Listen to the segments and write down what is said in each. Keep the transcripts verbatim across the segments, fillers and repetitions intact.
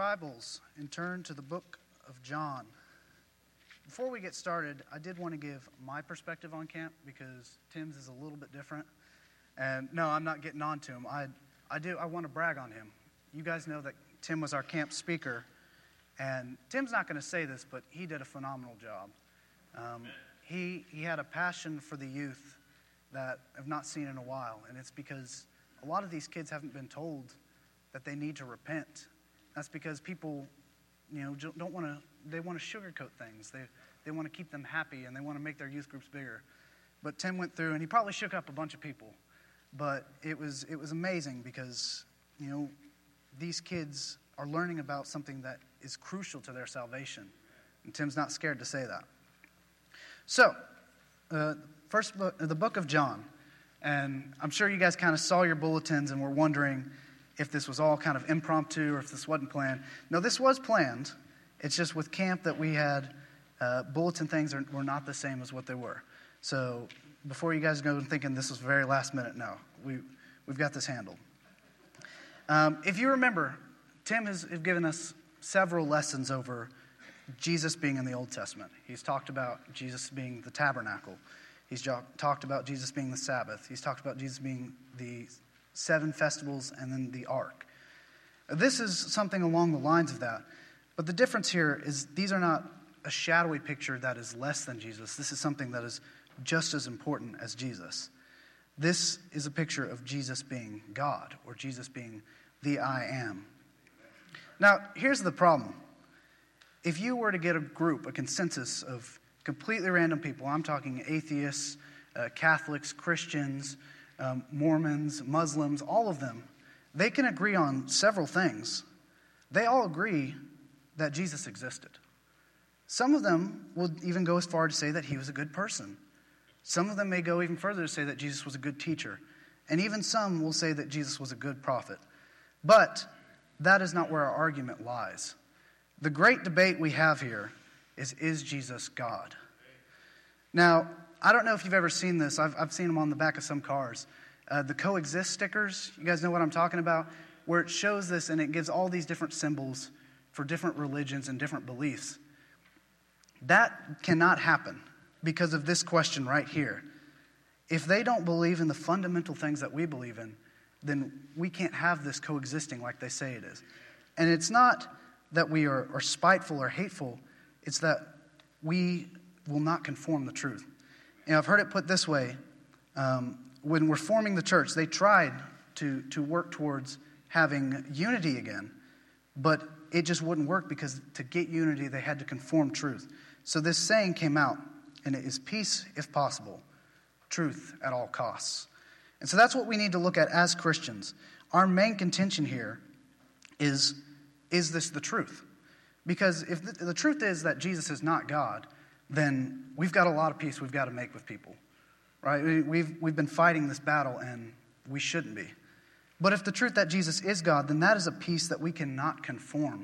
Bibles and turn to the book of John. Before we get started, I did want to give my perspective on camp because Tim's is a little bit different. And no, I'm not getting on to him. I, I do. I want to brag on him. You guys know that Tim was our camp speaker. And Tim's not going to say this, but he did a phenomenal job. Um, he, he had a passion for the youth that I've not seen in a while. And it's because a lot of these kids haven't been told that they need to repent. That's because people, you know, don't want to, they want to sugarcoat things. They they want to keep them happy, and they want to make their youth groups bigger. But Tim went through, and he probably shook up a bunch of people. But it was it was amazing because, you know, these kids are learning about something that is crucial to their salvation. And Tim's not scared to say that. So, uh, first book, the book of John. And I'm sure you guys kind of saw your bulletins and were wondering if this was all kind of impromptu or if this wasn't planned. No, this was planned. It's just with camp that we had uh, bulletin things are, were not the same as what they were. So before you guys go thinking this was very last minute, no, we, we've got this handled. Um, if you remember, Tim has given us several lessons over Jesus being in the Old Testament. He's talked about Jesus being the tabernacle. He's jo- talked about Jesus being the Sabbath. He's talked about Jesus being the seven festivals and then the ark. This is something along the lines of that. But the difference here is these are not a shadowy picture that is less than Jesus. This is something that is just as important as Jesus. This is a picture of Jesus being God, or Jesus being the I am. Now, here's the problem. If you were to get a group, a consensus of completely random people, I'm talking atheists, uh, Catholics, Christians, um, Mormons, Muslims, all of them, they can agree on several things. They all agree that Jesus existed. Some of them will even go as far to say that he was a good person. Some of them may go even further to say that Jesus was a good teacher. And even some will say that Jesus was a good prophet. But that is not where our argument lies. The great debate we have here is, is Jesus God? Now, I don't know if you've ever seen this. I've, I've seen them on the back of some cars. Uh, the coexist stickers, you guys know what I'm talking about? Where it shows this and it gives all these different symbols for different religions and different beliefs. That cannot happen because of this question right here. If they don't believe in the fundamental things that we believe in, then we can't have this coexisting like they say it is. And it's not that we are, are spiteful or hateful. It's that we will not conform the truth. And I've heard it put this way. Um, when we're forming the church, they tried to, to work towards having unity again. But it just wouldn't work because to get unity, they had to conform truth. So this saying came out, and it is peace if possible, truth at all costs. And so that's what we need to look at as Christians. Our main contention here is, is this the truth? Because if the, the truth is that Jesus is not God, then we've got a lot of peace we've got to make with people, right? We, we've, we've been fighting this battle, and we shouldn't be. But if the truth that Jesus is God, then that is a peace that we cannot conform.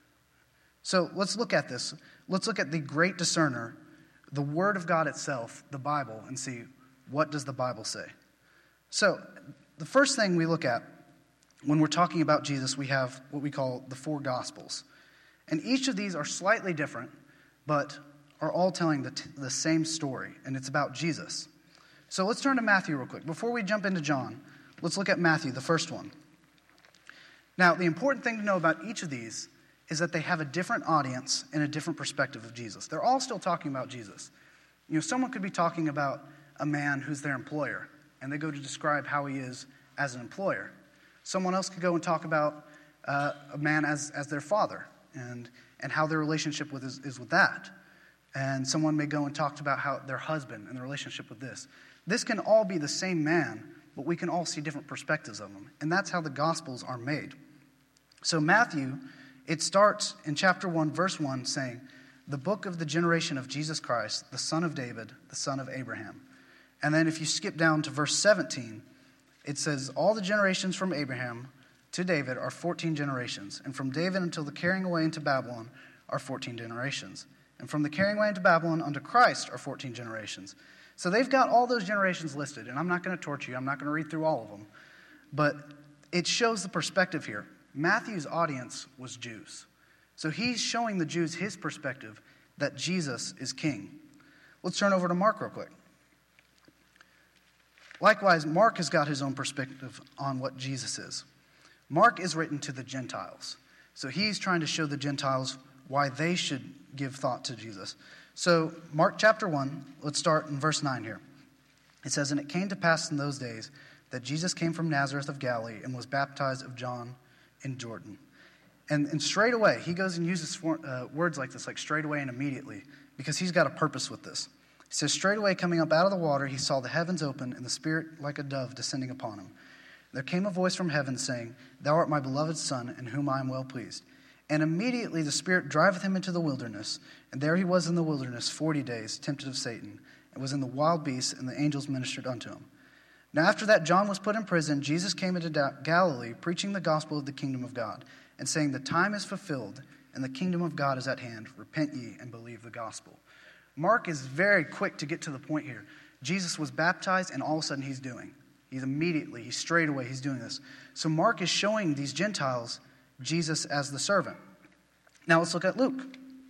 So let's look at this. Let's look at the great discerner, the Word of God itself, the Bible, and see what does the Bible say. So the first thing we look at when we're talking about Jesus, we have what we call the four Gospels. And each of these are slightly different, but are all telling the, t- the same story, and it's about Jesus. So let's turn to Matthew real quick. Before we jump into John, let's look at Matthew, the first one. Now, the important thing to know about each of these is that they have a different audience and a different perspective of Jesus. They're all still talking about Jesus. You know, someone could be talking about a man who's their employer, and they go to describe how he is as an employer. Someone else could go and talk about uh, a man as, as their father, and, and how their relationship with is, is with that. And someone may go and talk about how their husband and the relationship with this. This can all be the same man, but we can all see different perspectives of him. And that's how the Gospels are made. So Matthew, it starts in chapter one, verse one, saying, the book of the generation of Jesus Christ, the son of David, the son of Abraham. And then if you skip down to verse seventeen, it says, all the generations from Abraham to David are fourteen generations. And from David until the carrying away into Babylon are fourteen generations. And from the carrying away into Babylon unto Christ are fourteen generations. So they've got all those generations listed. And I'm not going to torture you. I'm not going to read through all of them. But it shows the perspective here. Matthew's audience was Jews. So he's showing the Jews his perspective that Jesus is king. Let's turn over to Mark real quick. Likewise, Mark has got his own perspective on what Jesus is. Mark is written to the Gentiles. So he's trying to show the Gentiles why they should give thought to Jesus. So Mark chapter one, let's start in verse nine here. It says, "And it came to pass in those days that Jesus came from Nazareth of Galilee and was baptized of John in Jordan." And, and straight away, he goes and uses for, uh, words like this, like straight away and immediately, because he's got a purpose with this. He says, "Straight away coming up out of the water, he saw the heavens open and the Spirit like a dove descending upon him. There came a voice from heaven saying, 'Thou art my beloved Son, in whom I am well pleased.' And immediately the Spirit driveth him into the wilderness, and there he was in the wilderness forty days, tempted of Satan, and was in the wild beasts, and the angels ministered unto him. Now after that John was put in prison, Jesus came into Galilee, preaching the gospel of the kingdom of God, and saying, 'The time is fulfilled, and the kingdom of God is at hand. Repent ye, and believe the gospel.'" Mark is very quick to get to the point here. Jesus was baptized, and all of a sudden he's doing. He's immediately, he's straight away, he's doing this. So Mark is showing these Gentiles Jesus as the servant. Now let's look at Luke.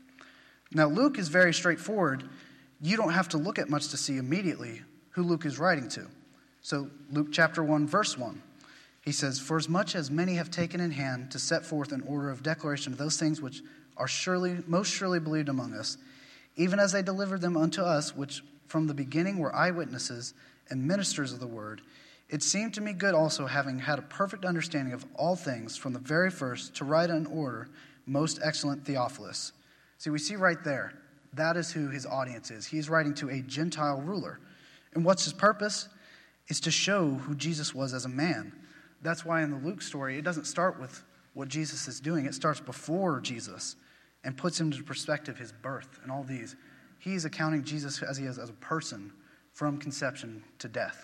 Now Luke is very straightforward. You don't have to look at much to see immediately who Luke is writing to. So Luke chapter one, verse one. He says, "For as much as many have taken in hand to set forth an order of declaration of those things which are surely, most surely believed among us, even as they delivered them unto us, which from the beginning were eyewitnesses and ministers of the word, it seemed to me good also, having had a perfect understanding of all things from the very first, to write an order, most excellent Theophilus." See, we see right there, that is who his audience is. He's writing to a Gentile ruler. And what's his purpose? Is to show who Jesus was as a man. That's why in the Luke story, it doesn't start with what Jesus is doing. It starts before Jesus and puts into perspective his birth and all these. He's accounting Jesus as he is as a person from conception to death.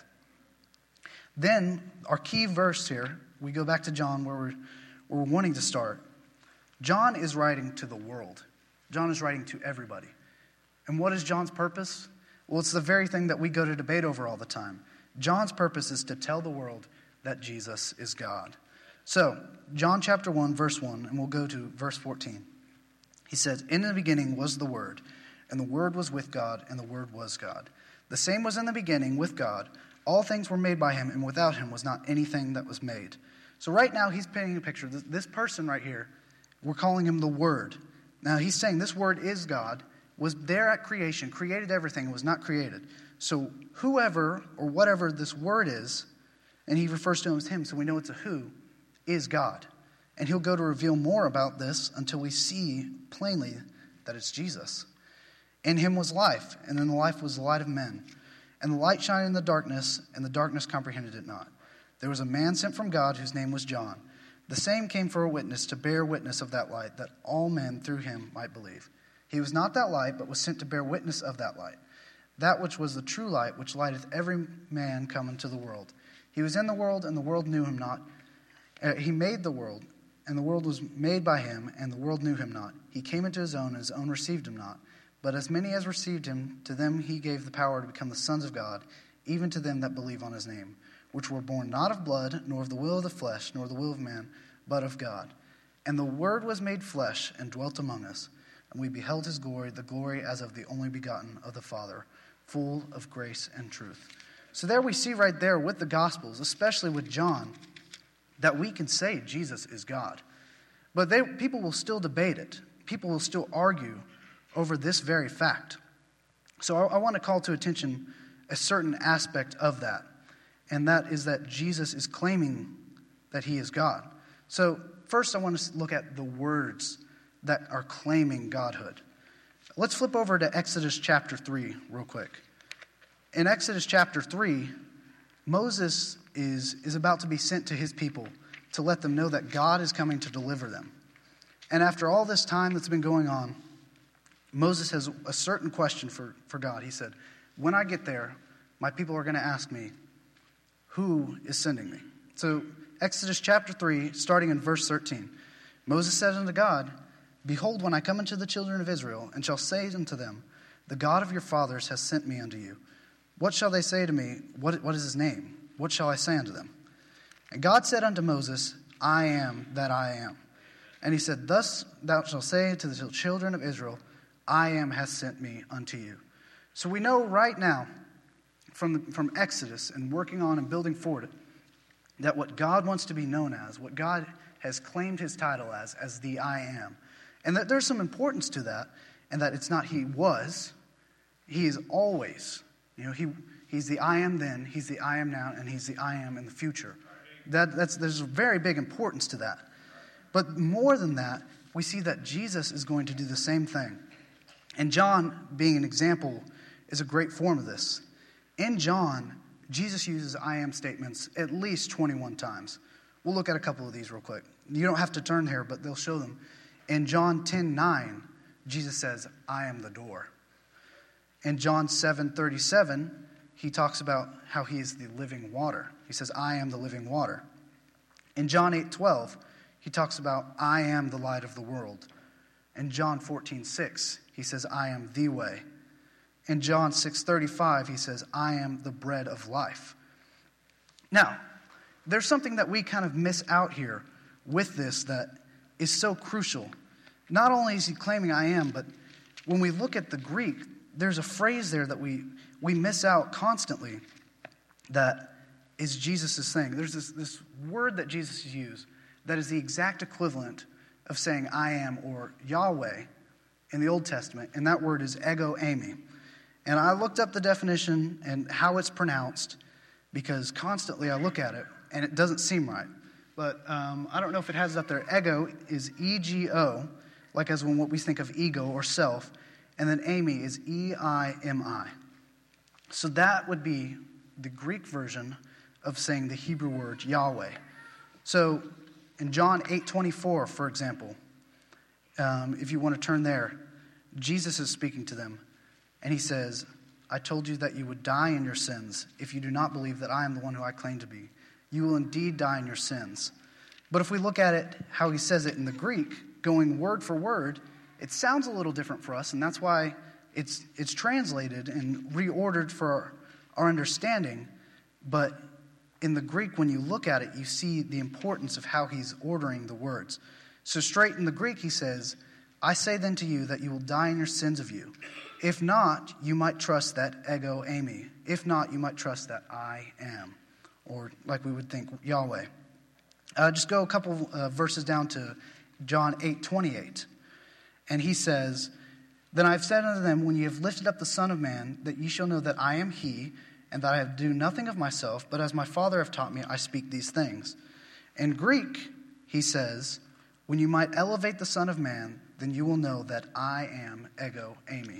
Then, our key verse here, we go back to John where we're, where we're wanting to start. John is writing to the world. John is writing to everybody. And what is John's purpose? Well, it's the very thing that we go to debate over all the time. John's purpose is to tell the world that Jesus is God. So, John chapter one, verse one, and we'll go to verse fourteen. He says, "In the beginning was the Word, and the Word was with God, and the Word was God. The same was in the beginning with God. All things were made by him, and without him was not anything that was made." So right now he's painting a picture. This, this person right here, we're calling him the Word. Now he's saying this Word is God, was there at creation, created everything, was not created. So whoever or whatever this Word is, and he refers to him as him, so we know it's a who, is God. And he'll go to reveal more about this until we see plainly that it's Jesus. "In him was life, and in the life was the light of men. And the light shined in the darkness, and the darkness comprehended it not. There was a man sent from God whose name was John. The same came for a witness, to bear witness of that light, that all men through him might believe. He was not that light, but was sent to bear witness of that light. That which was the true light, which lighteth every man come into the world. He was in the world, and the world knew him not. Uh, he made the world, and the world was made by him, and the world knew him not. He came into his own, and his own received him not. But as many as received him, to them he gave the power to become the sons of God, even to them that believe on his name, which were born not of blood, nor of the will of the flesh, nor the will of man, but of God. And the Word was made flesh and dwelt among us, and we beheld his glory, the glory as of the only begotten of the Father, full of grace and truth." So there we see right there with the Gospels, especially with John, that we can say Jesus is God. But they, people will still debate it. People will still argue over this very fact. So I, I want to call to attention a certain aspect of that, and that is that Jesus is claiming that he is God. So first I want to look at the words that are claiming godhood. Let's flip over to Exodus chapter three real quick. In Exodus chapter three, Moses is, is about to be sent to his people to let them know that God is coming to deliver them. And after all this time that's been going on, Moses has a certain question for, for God. He said, "When I get there, my people are going to ask me, who is sending me?" So Exodus chapter three, starting in verse thirteen. "Moses said unto God, Behold, when I come unto the children of Israel, and shall say unto them, The God of your fathers has sent me unto you. What shall they say to me? What, what is his name? What shall I say unto them? And God said unto Moses, I am that I am. And he said, thus thou shalt say to the children of Israel, I am has sent me unto you. So we know right now from, the, from Exodus and working on and building forward that what God wants to be known as, what God has claimed his title as, as the I am, and that there's some importance to that, and that it's not he was, he is always. You know, he he's the I am then, he's the I am now, and he's the I am in the future. That that's there's a very big importance to that. But more than that, we see that Jesus is going to do the same thing. And John, being an example, is a great form of this. In John, Jesus uses I am statements at least twenty-one times. We'll look at a couple of these real quick. You don't have to turn here, but they'll show them. In John ten nine, Jesus says, I am the door. In John seven thirty-seven, he talks about how he is the living water. He says, I am the living water. In John eight twelve, he talks about, I am the light of the world. In John fourteen six, he says, I am the way. In John six thirty-five, he says, I am the bread of life. Now, there's something that we kind of miss out here with this that is so crucial. Not only is he claiming I am, but when we look at the Greek, there's a phrase there that we, we miss out constantly that is Jesus' saying. There's this, this word that Jesus used that is the exact equivalent of saying I am or Yahweh in the Old Testament, and that word is ego eimi. And I looked up the definition and how it's pronounced because constantly I look at it and it doesn't seem right. But um, I don't know if it has it up there. Ego is E G O, like as when what we think of ego or self, and then eimi is E I M I. So that would be the Greek version of saying the Hebrew word Yahweh. So in John eight twenty-four, for example, um, if you want to turn there, Jesus is speaking to them. And he says, I told you that you would die in your sins if you do not believe that I am the one who I claim to be. You will indeed die in your sins. But if we look at it, how he says it in the Greek, going word for word, it sounds a little different for us. And that's why it's it's translated and reordered for our, our understanding. But in the Greek, when you look at it, you see the importance of how he's ordering the words. So straight in the Greek, he says, I say then to you that you will die in your sins of you. If not, you might trust that ego eimi. If not, you might trust that I am, or like we would think Yahweh. Uh, just go a couple uh, verses down to John eight twenty-eight. And he says, Then I have said unto them, when ye have lifted up the Son of Man, that ye shall know that I am he, and that I have do nothing of myself, but as my Father hath taught me, I speak these things. In Greek, he says, when you might elevate the Son of Man, then you will know that I am ego eimi.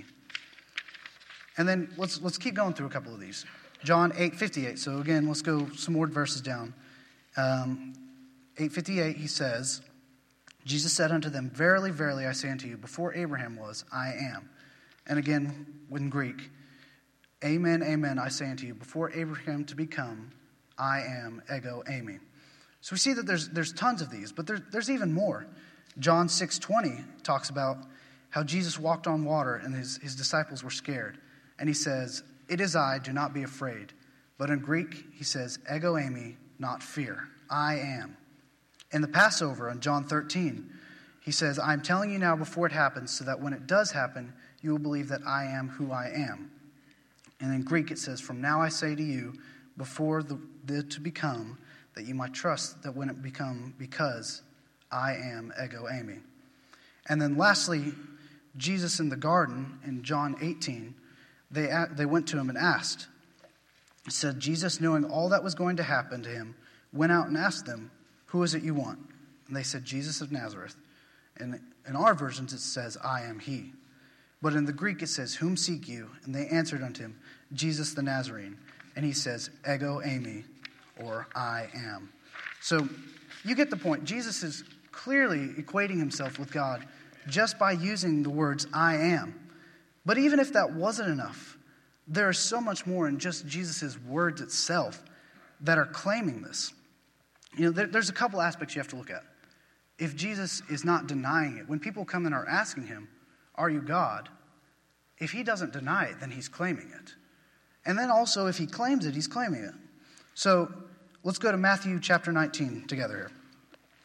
And then let's let's keep going through a couple of these. John eight fifty-eight. So again, let's go some more verses down. Um, eight fifty-eight, he says, Jesus said unto them, Verily, verily, I say unto you, before Abraham was, I am. And again, in Greek, Amen, amen, I say unto you, before Abraham to become, I am ego eimi. So we see that there's there's tons of these, but there, there's even more. John six twenty talks about how Jesus walked on water and his, his disciples were scared. And he says, it is I, do not be afraid. But in Greek, he says, ego eimi, not fear. I am. In the Passover, in John thirteen, he says, I am telling you now before it happens, so that when it does happen, you will believe that I am who I am. And in Greek, it says, from now I say to you, before the, the to become, that you might trust that when it become, because I am ego eimi. And then lastly, Jesus in the garden, in John eighteen, They they went to him and asked. It said, Jesus, knowing all that was going to happen to him, went out and asked them, who is it you want? And they said, Jesus of Nazareth. And in our versions it says, I am he. But in the Greek it says, whom seek you? And they answered unto him, Jesus the Nazarene. And he says, ego eimi, or I am. So you get the point. Jesus is clearly equating himself with God just by using the words I am. But even if that wasn't enough, there is so much more in just Jesus' words itself that are claiming this. You know, there, there's a couple aspects you have to look at. If Jesus is not denying it, when people come and are asking him, are you God? If he doesn't deny it, then he's claiming it. And then also, if he claims it, he's claiming it. So let's go to Matthew chapter nineteen together here.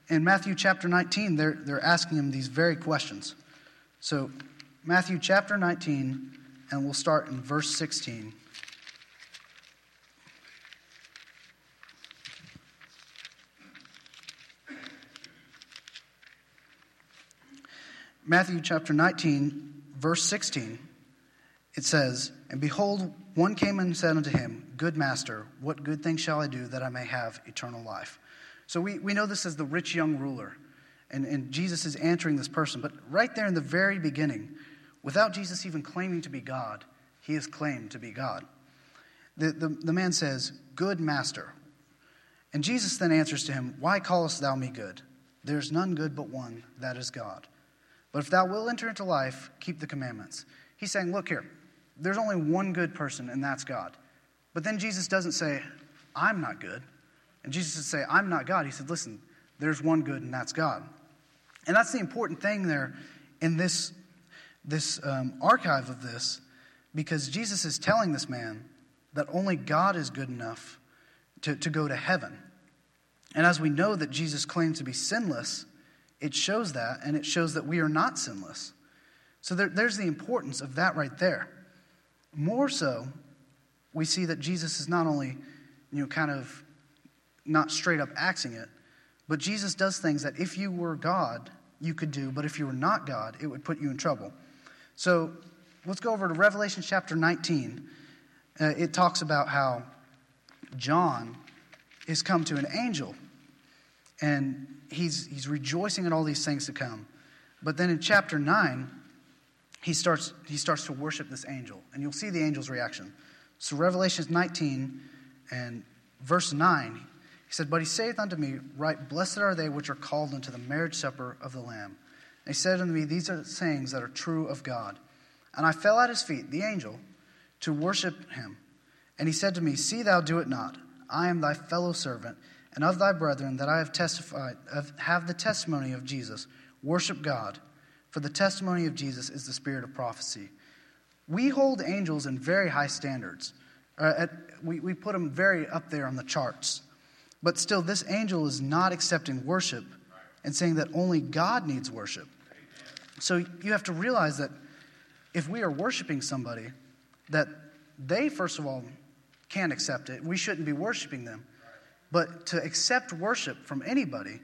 in Matthew chapter nineteen, they're, they're asking him these very questions. So Matthew chapter nineteen, and we'll start in verse sixteen. Matthew chapter nineteen, verse sixteen, it says, "And behold, one came and said unto him, Good master, what good thing shall I do that I may have eternal life?" So we, we know this as the rich young ruler, and, and Jesus is answering this person. But right there in the very beginning, without Jesus even claiming to be God, he is claimed to be God. The, the, the man says, "Good master." And Jesus then answers to him, "Why callest thou me good? There is none good but one, that is God. But if thou wilt enter into life, keep the commandments." He's saying, look here, there's only one good person, and that's God. But then Jesus doesn't say, "I'm not good." And Jesus doesn't say, "I'm not God." He said, listen, there's one good, and that's God. And that's the important thing there in this, this um, archive of this, because Jesus is telling this man that only God is good enough to, to go to heaven. And as we know that Jesus claimed to be sinless, it shows that, and it shows that we are not sinless. So there, there's the importance of that right there. More so, we see that Jesus is not only, you know, kind of not straight up axing it, but Jesus does things that if you were God, you could do, but if you were not God, it would put you in trouble. So let's go over to Revelation chapter nineteen. Uh, it talks about how John is come to an angel, and he's he's rejoicing at all these things to come. But then in chapter nine, he starts he starts to worship this angel, and you'll see the angel's reaction. So Revelation nineteen and verse nine, he said, "But he saith unto me, Right, blessed are they which are called unto the marriage supper of the Lamb. And he said unto me, These are sayings that are true of God. And I fell at his feet, the angel, to worship him. And he said to me, See thou do it not. I am thy fellow servant, and of thy brethren that I have testified, have the testimony of Jesus. Worship God, for the testimony of Jesus is the spirit of prophecy." We hold angels in very high standards. Uh, at, we, we put them very up there on the charts. But still, this angel is not accepting worship and saying that only God needs worship. So you have to realize that if we are worshiping somebody, that they, first of all, can't accept it. We shouldn't be worshiping them. But to accept worship from anybody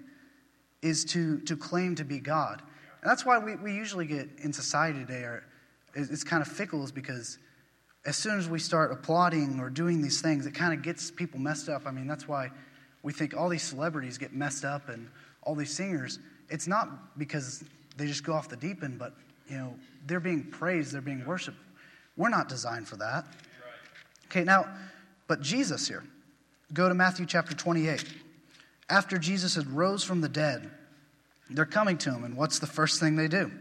is to, to claim to be God. And that's why we, we usually get in society today, or it's kind of fickle, is because as soon as we start applauding or doing these things, it kind of gets people messed up. I mean, that's why we think all these celebrities get messed up and all these singers. It's not because they just go off the deep end, but, you know, they're being praised, they're being worshiped. We're not designed for that. Okay, now, but Jesus here. Go to Matthew chapter twenty-eight. After Jesus had rose from the dead, they're coming to him, and what's the first thing they do?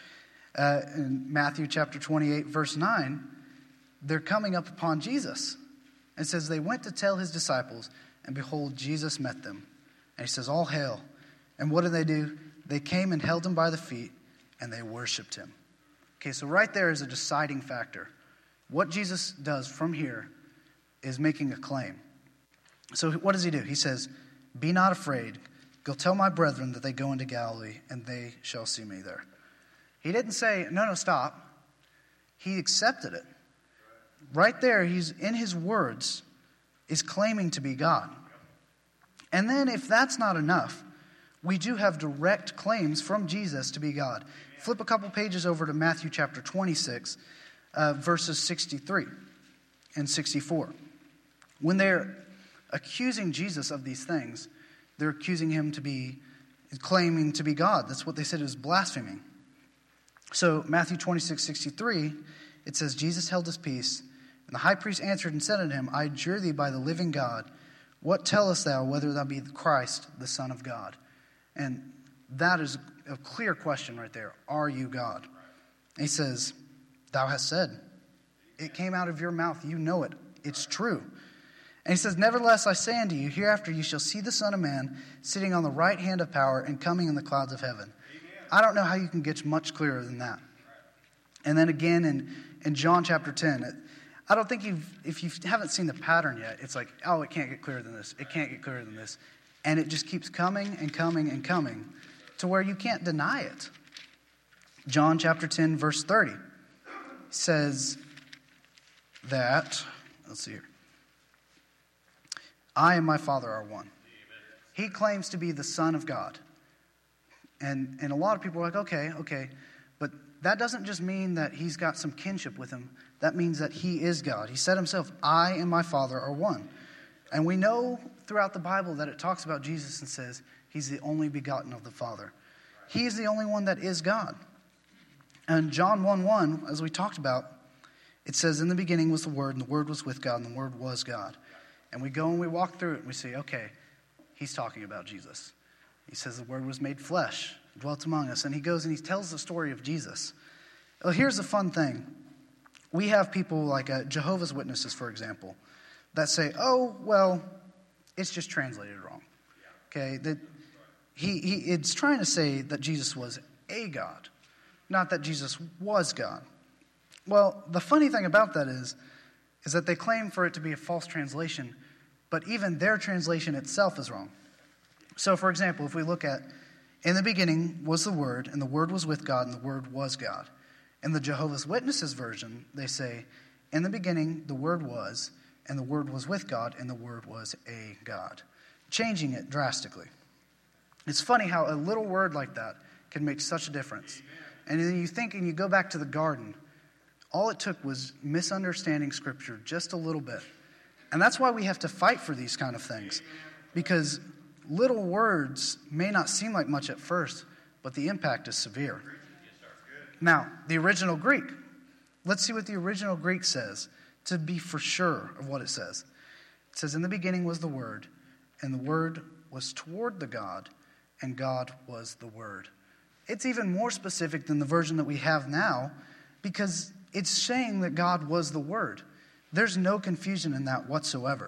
Uh, in Matthew chapter twenty-eight, verse nine, they're coming up upon Jesus. It says, "They went to tell his disciples, and behold, Jesus met them." And he says, "All hail." And what did they do? They came and held him by the feet, and they worshiped him. Okay, so right there is a deciding factor. What Jesus does from here is making a claim. So what does he do? He says, "Be not afraid. Go tell my brethren that they go into Galilee, and they shall see me there." He didn't say, no, no, stop. He accepted it. Right there, he's in his words, is claiming to be God. And then if that's not enough, we do have direct claims from Jesus to be God. Flip a couple pages over to Matthew chapter twenty-six, uh, verses sixty-three and sixty-four. When they're accusing Jesus of these things, they're accusing him to be, claiming to be God. That's what they said, is blaspheming. So Matthew twenty-six, sixty-three, it says, "Jesus held his peace, and the high priest answered and said unto him, I adjure thee by the living God, what tellest thou whether thou be the Christ, the Son of God?" And that is a clear question right there. Are you God? And he says, "Thou hast said." It came out of your mouth. You know it. It's true. And he says, "Nevertheless, I say unto you, hereafter you shall see the Son of Man sitting on the right hand of power and coming in the clouds of heaven." Amen. I don't know how you can get much clearer than that. And then again in, in John chapter ten, it, I don't think you've, if you haven't seen the pattern yet, it's like, oh, it can't get clearer than this. It can't get clearer than this. And it just keeps coming and coming and coming to where you can't deny it. John chapter ten, verse thirty says that, let's see here. I and my Father are one. He claims to be the Son of God. And, and a lot of people are like, okay, okay. But that doesn't just mean that he's got some kinship with him. That means that he is God. He said himself, I and my Father are one. And we know throughout the Bible that it talks about Jesus and says he's the only begotten of the Father. He is the only one that is God. And John one one, as we talked about, it says, in the beginning was the Word, and the Word was with God, and the Word was God. And we go and we walk through it, and we say, okay, he's talking about Jesus. He says the Word was made flesh, dwelt among us. And he goes and he tells the story of Jesus. Well, here's the fun thing. We have people like uh, Jehovah's Witnesses, for example, that say, oh, well, it's just translated wrong. Okay, that he, he it's trying to say that Jesus was a God, not that Jesus was God. Well, the funny thing about that is, is that they claim for it to be a false translation, but even their translation itself is wrong. So, for example, if we look at, in the beginning was the Word, and the Word was with God, and the Word was God. In the Jehovah's Witnesses version, they say, in the beginning the Word was, and the Word was with God, and the Word was a God. Changing it drastically. It's funny how a little word like that can make such a difference. And then you think, and you go back to the garden, all it took was misunderstanding Scripture just a little bit. And that's why we have to fight for these kind of things. Because little words may not seem like much at first, but the impact is severe. Now, the original Greek. Let's see what the original Greek says, to be for sure of what it says. It says, in the beginning was the Word, and the Word was toward the God, and God was the Word. It's even more specific than the version that we have now, because it's saying that God was the Word. There's no confusion in that whatsoever.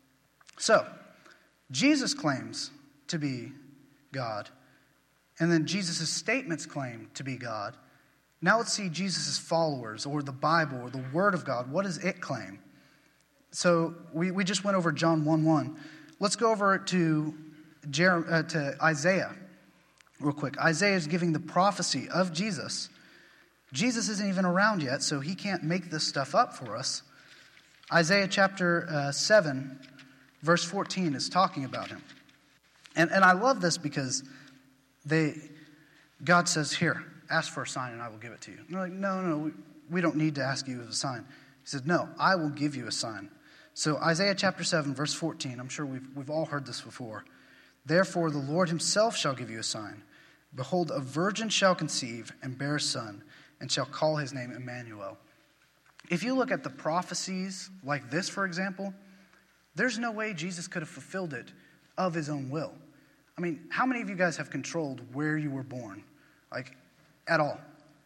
So, Jesus claims to be God, and then Jesus' statements claim to be God. Now let's see Jesus' followers, or the Bible, or the Word of God. What does it claim? So we, we just went over John one one. Let's go over to, Jer- uh, to Isaiah real quick. Isaiah is giving the prophecy of Jesus. Jesus isn't even around yet, so he can't make this stuff up for us. Isaiah chapter uh, seven, verse fourteen is talking about him. And, and I love this because they, God says, here, ask for a sign and I will give it to you. And they're like, no, no, we, we don't need to ask you a sign. He said, no, I will give you a sign. So Isaiah chapter seven, verse fourteen, I'm sure we've, we've all heard this before. Therefore the Lord himself shall give you a sign. Behold, a virgin shall conceive and bear a son, and shall call his name Emmanuel. If you look at the prophecies like this, for example, there's no way Jesus could have fulfilled it of his own will. I mean, how many of you guys have controlled where you were born? Like, at all?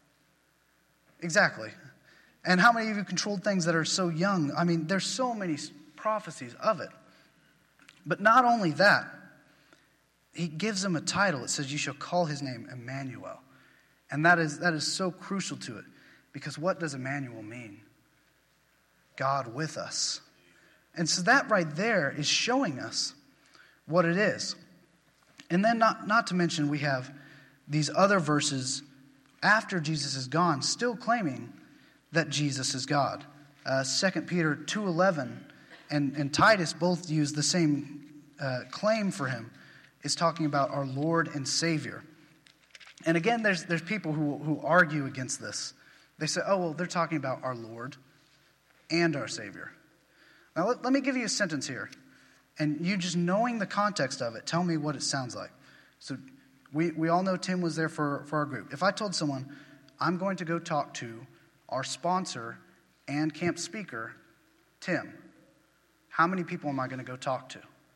Exactly. And how many of you controlled things that are so young? I mean, there's so many prophecies of it. But not only that, he gives him a title. It says, you shall call his name Emmanuel. And that is that is so crucial to it. Because what does Emmanuel mean? God with us. And so that right there is showing us what it is. And then not, not to mention we have these other verses after Jesus is gone still claiming that Jesus is God. Uh, Second Peter two eleven and, and Titus both use the same uh, claim for him. Is talking about our Lord and Savior. And again, there's there's people who, who argue against this. They say, oh, well, they're talking about our Lord and our Savior. Now, let, let me give you a sentence here. And you just knowing the context of it, tell me what it sounds like. So we, we all know Tim was there for, for our group. If I told someone, I'm going to go talk to our sponsor and camp speaker, Tim, how many people am I going to go talk to?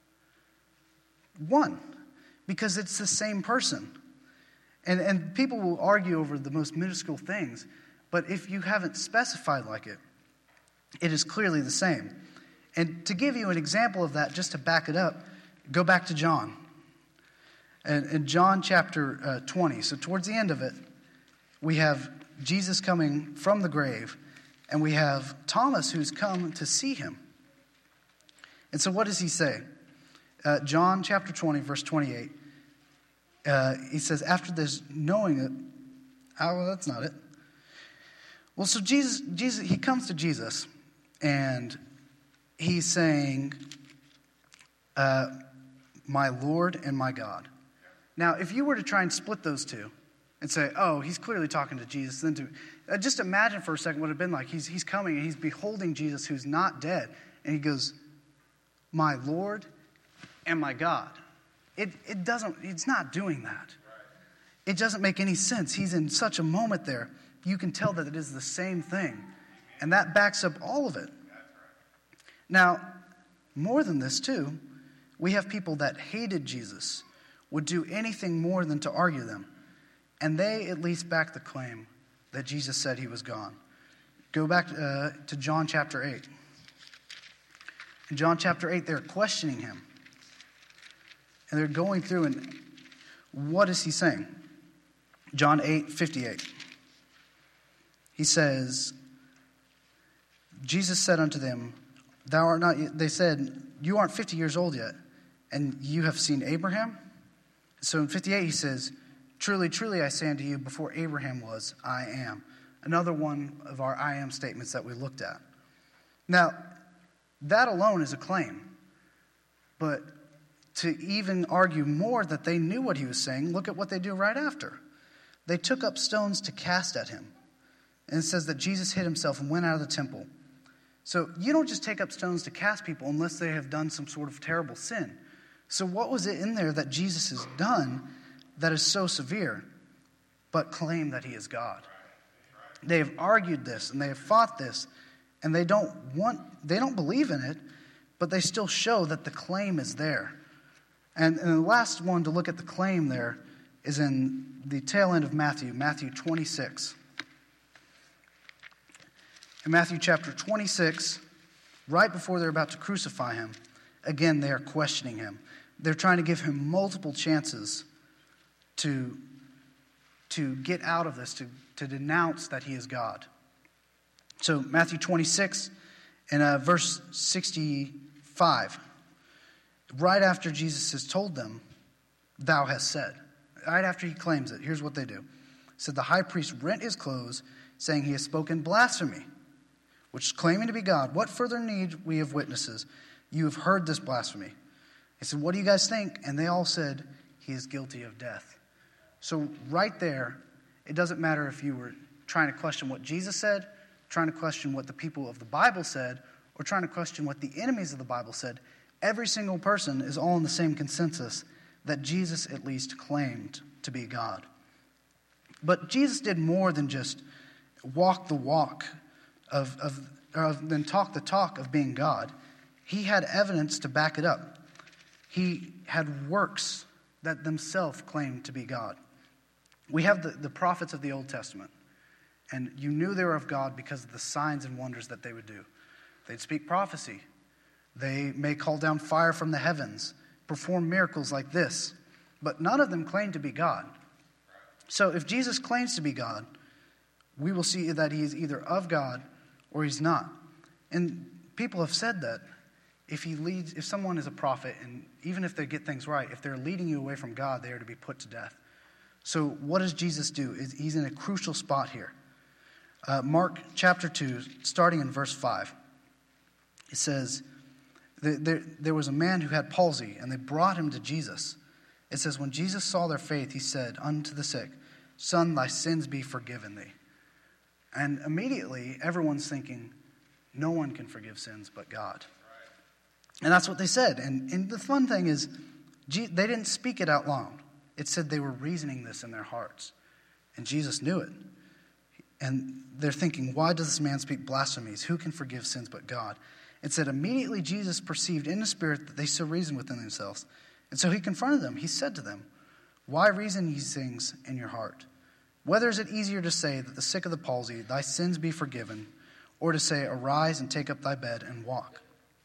One, because it's the same person. And and people will argue over the most minuscule things, but if you haven't specified like it, it is clearly the same. And to give you an example of that, just to back it up, go back to John. And in John chapter uh, twenty, so towards the end of it, we have Jesus coming from the grave, and we have Thomas who's come to see him. And so what does he say? Uh, John chapter twenty, verse twenty-eight. Uh, he says, after this, knowing it, oh, well, that's not it. Well, so Jesus, Jesus, he comes to Jesus, and he's saying, uh, my Lord and my God. Now, if you were to try and split those two and say, oh, he's clearly talking to Jesus, then to, uh, just imagine for a second what it would have been like. He's, he's coming, and he's beholding Jesus who's not dead, and he goes, my Lord and my God. It it doesn't, it's not doing that. It doesn't make any sense. He's in such a moment there. You can tell that it is the same thing. And that backs up all of it. Now, more than this too, we have people that hated Jesus, would do anything more than to argue them. And they at least back the claim that Jesus said he was gone. Go back uh, to John chapter eight. In John chapter eight, they're questioning him. And they're going through, and what is he saying? John eight fifty-eight. He says, Jesus said unto them, thou art not, they said, you aren't fifty years old yet, and you have seen Abraham? So in fifty-eight he says, truly, truly I say unto you, before Abraham was, I am. Another one of our I am statements that we looked at. Now, that alone is a claim. But to even argue more that they knew what he was saying, look at what they do right after. They took up stones to cast at him. And it says that Jesus hid himself and went out of the temple. So you don't just take up stones to cast people unless they have done some sort of terrible sin. So what was it in there that Jesus has done that is so severe, but claim that he is God? They have argued this and they have fought this, and they don't want, they don't believe in it, but they still show that the claim is there. And, and the last one to look at the claim there is in the tail end of Matthew, Matthew twenty-six. In Matthew chapter twenty-six, right before they're about to crucify him, again, they are questioning him. They're trying to give him multiple chances to, to get out of this, to, to denounce that he is God. So Matthew twenty-six and uh, verse sixty-five. Right after Jesus has told them, thou hast said. Right after he claims it, here's what they do. It said, the high priest rent his clothes, saying he has spoken blasphemy, which is claiming to be God. What further need we of witnesses? You have heard this blasphemy. He said, what do you guys think? And they all said, he is guilty of death. So right there, it doesn't matter if you were trying to question what Jesus said, trying to question what the people of the Bible said, or trying to question what the enemies of the Bible said. Every single person is all in the same consensus that Jesus at least claimed to be God. But Jesus did more than just walk the walk of, of, of than talk the talk of being God. He had evidence to back it up. He had works that themselves claimed to be God. We have the, the prophets of the Old Testament, and you knew they were of God because of the signs and wonders that they would do. They'd speak prophecy. They may call down fire from the heavens, perform miracles like this, but none of them claim to be God. So if Jesus claims to be God, we will see that he is either of God or he's not. And people have said that if he leads, if someone is a prophet, and even if they get things right, if they're leading you away from God, they are to be put to death. So what does Jesus do? He's in a crucial spot here. Uh, Mark chapter two, starting in verse five. It says, there, there was a man who had palsy, and they brought him to Jesus. It says, when Jesus saw their faith, he said unto the sick, son, thy sins be forgiven thee. And immediately, everyone's thinking, no one can forgive sins but God. And that's what they said. And, and the fun thing is, they didn't speak it out loud. It said they were reasoning this in their hearts. And Jesus knew it. And they're thinking, why does this man speak blasphemies? Who can forgive sins but God? It said, immediately Jesus perceived in the spirit that they so reasoned within themselves. And so he confronted them. He said to them, why reason these things in your heart? Whether is it easier to say that the sick of the palsy, thy sins be forgiven, or to say, arise and take up thy bed and walk?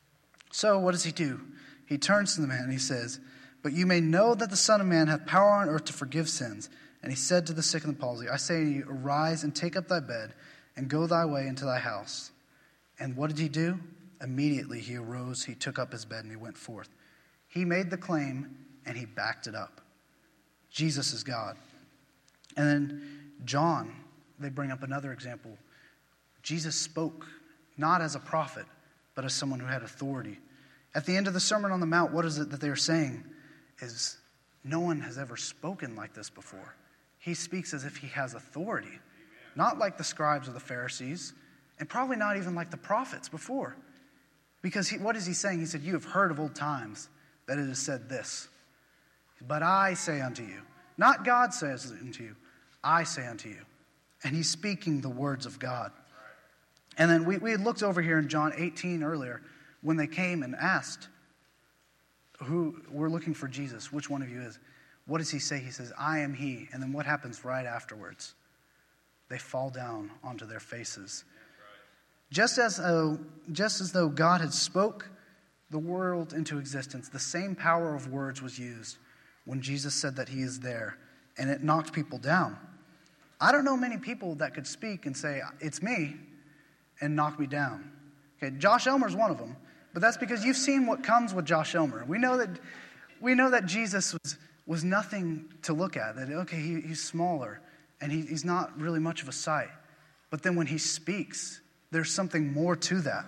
So what does he do? He turns to the man and he says, but you may know that the Son of Man hath power on earth to forgive sins. And he said to the sick of the palsy, I say to you, arise and take up thy bed and go thy way into thy house. And what did he do? Immediately he arose, he took up his bed, and he went forth. He made the claim, and he backed it up. Jesus is God. And then John, they bring up another example. Jesus spoke not as a prophet, but as someone who had authority. At the end of the Sermon on the Mount, what is it that they're saying? Is no one has ever spoken like this before. He speaks as if he has authority. Not like the scribes or the Pharisees, and probably not even like the prophets before. Because he, what is he saying? He said, you have heard of old times that it is said this. But I say unto you, not God says unto you, I say unto you. And he's speaking the words of God. And then we, we had looked over here in John eighteen earlier when they came and asked, who we're looking for Jesus, which one of you is? What does he say? He says, I am he. And then what happens right afterwards? They fall down onto their faces. Just as, uh, just as though God had spoke the world into existence, the same power of words was used when Jesus said that he is there, and it knocked people down. I don't know many people that could speak and say, it's me, and knock me down. Okay, Josh Elmer's one of them, but that's because you've seen what comes with Josh Elmer. We know that we know that Jesus was, was nothing to look at, that, okay, he, he's smaller, and he, he's not really much of a sight. But then when he speaks, there's something more to that.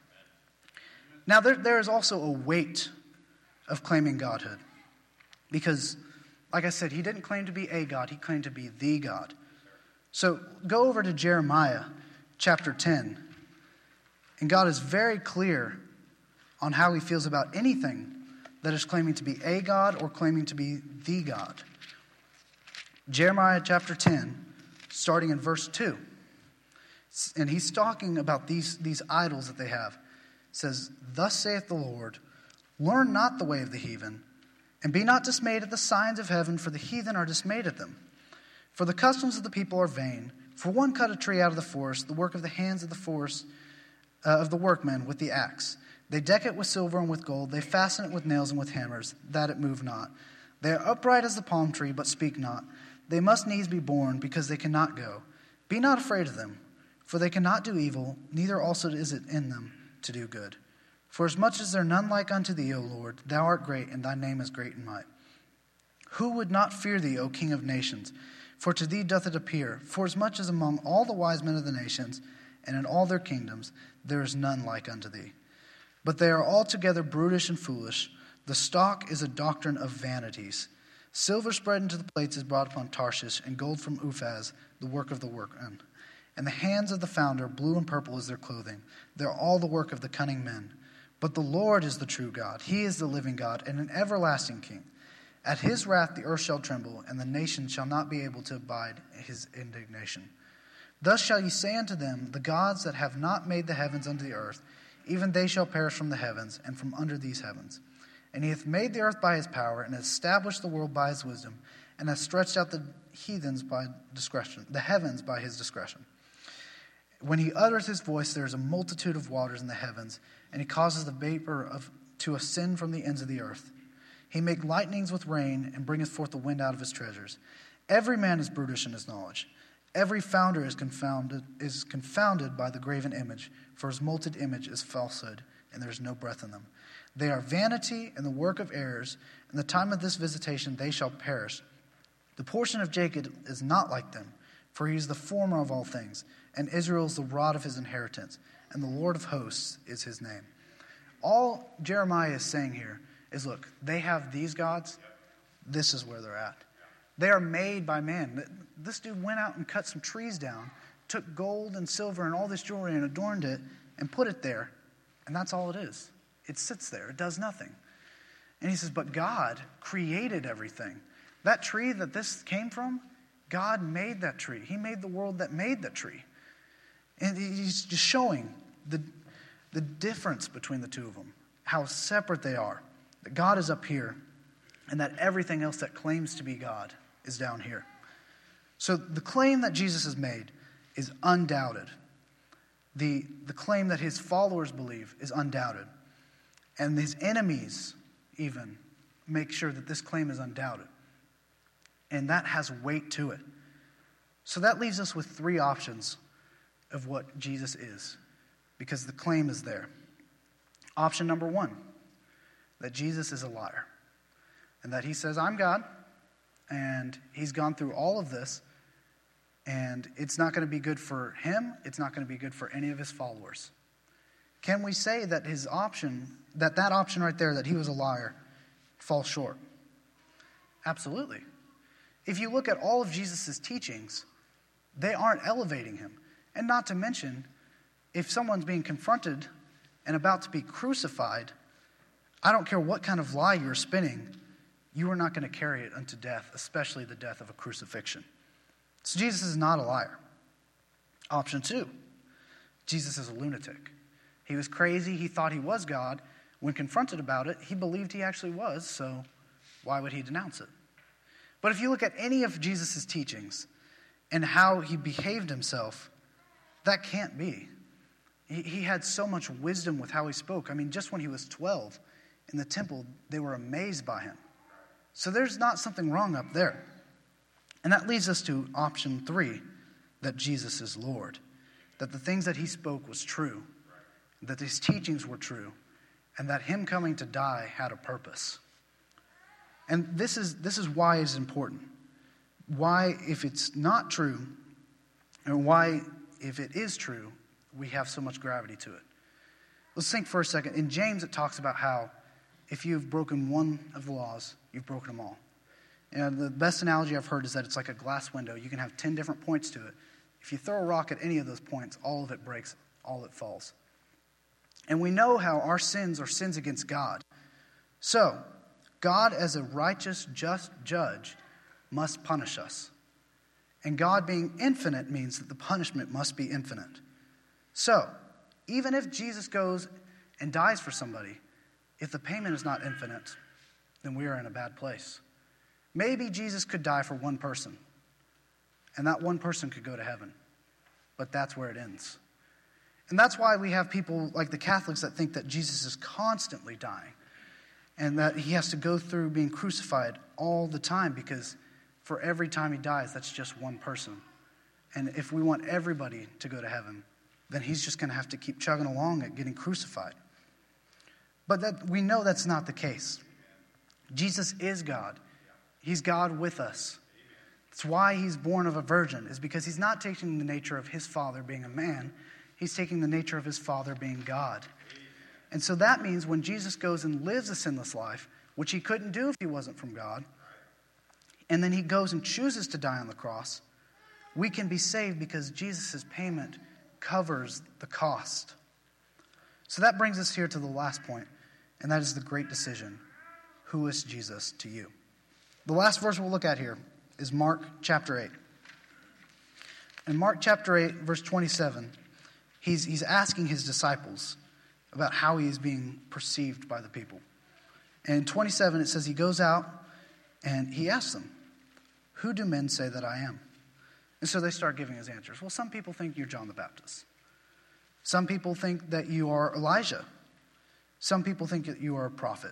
Now, there, there is also a weight of claiming godhood. Because, like I said, he didn't claim to be a God, he claimed to be the God. So go over to Jeremiah chapter ten. And God is very clear on how he feels about anything that is claiming to be a God or claiming to be the God. Jeremiah chapter ten, starting in verse two. And he's talking about these, these idols that they have. It says, thus saith the Lord, learn not the way of the heathen, and be not dismayed at the signs of heaven, for the heathen are dismayed at them. For the customs of the people are vain. For one cut a tree out of the forest, the work of the hands of the forest, uh, of the workmen with the axe. They deck it with silver and with gold. They fasten it with nails and with hammers, that it move not. They are upright as the palm tree, but speak not. They must needs be born, because they cannot go. Be not afraid of them, for they cannot do evil, neither also is it in them to do good. For as much as there are none like unto thee, O Lord, thou art great, and thy name is great in might. Who would not fear thee, O King of nations? For to thee doth it appear, for as much as among all the wise men of the nations, and in all their kingdoms, there is none like unto thee. But they are altogether brutish and foolish. The stock is a doctrine of vanities. Silver spread into the plates is brought upon Tarshish, and gold from Uphaz, the work of the workman. And the hands of the founder, blue and purple is their clothing. They are all the work of the cunning men. But the Lord is the true God. He is the living God, and an everlasting King. At his wrath the earth shall tremble, and the nations shall not be able to abide his indignation. Thus shall ye say unto them, the gods that have not made the heavens unto the earth, even they shall perish from the heavens, and from under these heavens. And he hath made the earth by his power, and hath established the world by his wisdom, and hath stretched out the heathens by discretion, the heavens by his discretion. When he utters his voice, there is a multitude of waters in the heavens, and he causes the vapor of to ascend from the ends of the earth. He makes lightnings with rain, and bringeth forth the wind out of his treasures. Every man is brutish in his knowledge. Every founder is confounded is confounded by the graven image, for his molted image is falsehood, and there is no breath in them. They are vanity and the work of errors. In the time of this visitation they shall perish. The portion of Jacob is not like them, for he is the former of all things, and Israel is the rod of his inheritance, and the Lord of hosts is his name. All Jeremiah is saying here is, look, they have these gods. This is where they're at. They are made by man. This dude went out and cut some trees down, took gold and silver and all this jewelry and adorned it and put it there, and that's all it is. It sits there. It does nothing. And he says, but God created everything. That tree that this came from, God made that tree. He made the world that made that tree. And he's just showing the, the difference between the two of them, how separate they are. That God is up here, and that everything else that claims to be God is down here. So the claim that Jesus has made is undoubted. The, the claim that his followers believe is undoubted. And his enemies even make sure that this claim is undoubted. And that has weight to it. So that leaves us with three options of what Jesus is, because the claim is there. Option number one, that Jesus is a liar and that he says, I'm God, and he's gone through all of this, and it's not going to be good for him, it's not going to be good for any of his followers. Can we say that his option, that that option right there, that he was a liar, falls short? Absolutely. If you look at all of Jesus' teachings, they aren't elevating him. And not to mention, if someone's being confronted and about to be crucified, I don't care what kind of lie you're spinning, you are not going to carry it unto death, especially the death of a crucifixion. So Jesus is not a liar. Option two, Jesus is a lunatic. He was crazy. He thought he was God. When confronted about it, he believed he actually was, so why would he denounce it? But if you look at any of Jesus' teachings and how he behaved himself, that can't be. He, he had so much wisdom with how he spoke. I mean, just when he was twelve in the temple, they were amazed by him. So there's not something wrong up there. And that leads us to option three, that Jesus is Lord, that the things that he spoke was true, that his teachings were true, and that him coming to die had a purpose. And this is this is why it's important. Why, if it's not true, and why, if it is true, we have so much gravity to it. Let's think for a second. In James, it talks about how if you've broken one of the laws, you've broken them all. And the best analogy I've heard is that it's like a glass window. You can have ten different points to it. If you throw a rock at any of those points, all of it breaks, all of it falls. And we know how our sins are sins against God. So, God, as a righteous, just judge, must punish us. And God being infinite means that the punishment must be infinite. So, even if Jesus goes and dies for somebody, if the payment is not infinite, then we are in a bad place. Maybe Jesus could die for one person, and that one person could go to heaven. But that's where it ends. And that's why we have people like the Catholics that think that Jesus is constantly dying and that he has to go through being crucified all the time, because for every time he dies, that's just one person. And if we want everybody to go to heaven, then he's just going to have to keep chugging along at getting crucified. But that we know that's not the case. Jesus is God. He's God with us. That's why he's born of a virgin, is because he's not taking the nature of his father being a man. He's taking the nature of his Father being God. And so that means when Jesus goes and lives a sinless life, which he couldn't do if he wasn't from God, and then he goes and chooses to die on the cross, we can be saved because Jesus' payment covers the cost. So that brings us here to the last point, and that is the great decision. Who is Jesus to you? The last verse we'll look at here is Mark chapter eight. In Mark chapter eight, verse twenty-seven, He's, he's asking his disciples about how he is being perceived by the people. And in twenty-seven, it says he goes out and he asks them, who do men say that I am? And so they start giving his answers. Well, some people think you're John the Baptist. Some people think that you are Elijah. Some people think that you are a prophet.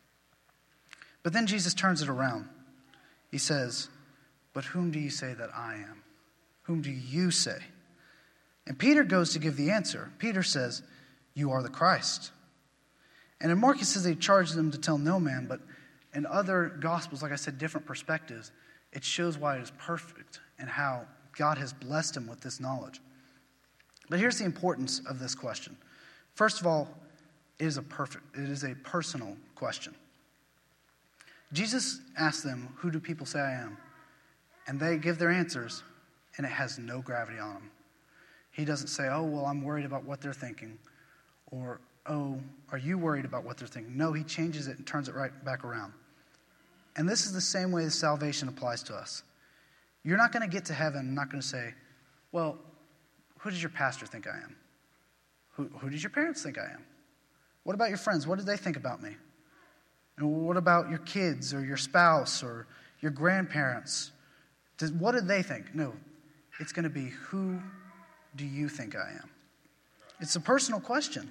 But then Jesus turns it around. He says, but whom do you say that I am? Whom do you say? And Peter goes to give the answer. Peter says, you are the Christ. And in Mark, it says they charged them to tell no man, but in other Gospels, like I said, different perspectives, it shows why it is perfect and how God has blessed him with this knowledge. But here's the importance of this question. First of all, it is a perfect, it is a personal question. Jesus asked them, who do people say I am? And they give their answers, and it has no gravity on them. He doesn't say, oh, well, I'm worried about what they're thinking. Or, oh, are you worried about what they're thinking? No, he changes it and turns it right back around. And this is the same way that salvation applies to us. You're not going to get to heaven and not going to say, well, who does your pastor think I am? Who, who does your parents think I am? What about your friends? What did they think about me? And what about your kids or your spouse or your grandparents? Does, what did they think? No, it's going to be, who do you think I am? It's a personal question.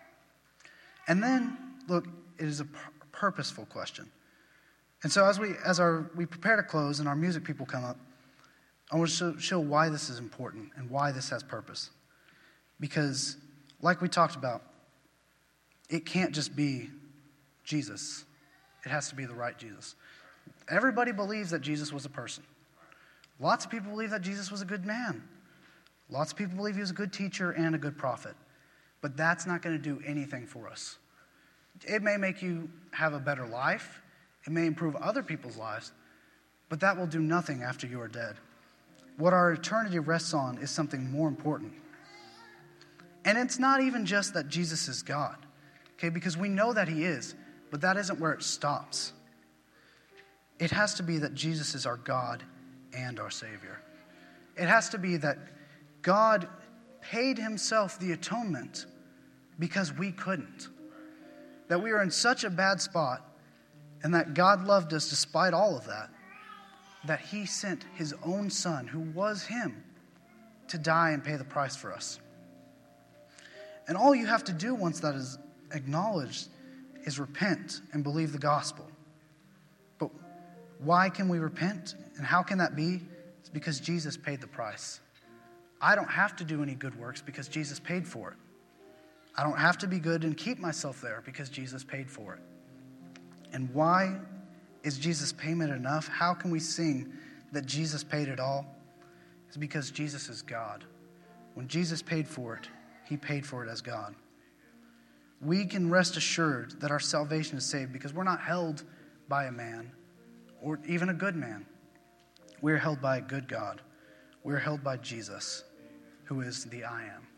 And then, look, it is a pur- purposeful question. And so as we as our we prepare to close and our music people come up, I want to show, show why this is important and why this has purpose. Because, like we talked about, it can't just be Jesus. It has to be the right Jesus. Everybody believes that Jesus was a person. Lots of people believe that Jesus was a good man. Lots of people believe he was a good teacher and a good prophet. But that's not going to do anything for us. It may make you have a better life. It may improve other people's lives. But that will do nothing after you are dead. What our eternity rests on is something more important. And it's not even just that Jesus is God, okay, because we know that he is, but that isn't where it stops. It has to be that Jesus is our God and our Savior. It has to be that God paid himself the atonement because we couldn't. That we were in such a bad spot, and that God loved us despite all of that, that he sent his own son, who was him, to die and pay the price for us. And all you have to do once that is acknowledged is repent and believe the gospel. But why can we repent? And how can that be? It's because Jesus paid the price. I don't have to do any good works because Jesus paid for it. I don't have to be good and keep myself there because Jesus paid for it. And why is Jesus' payment enough? How can we sing that Jesus paid it all? It's because Jesus is God. When Jesus paid for it, he paid for it as God. We can rest assured that our salvation is saved because we're not held by a man or even a good man. We're held by a good God. We're held by Jesus, who is the I Am.